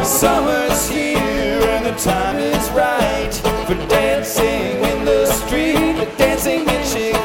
Summer's here and the time is right for dancing in the street, dancing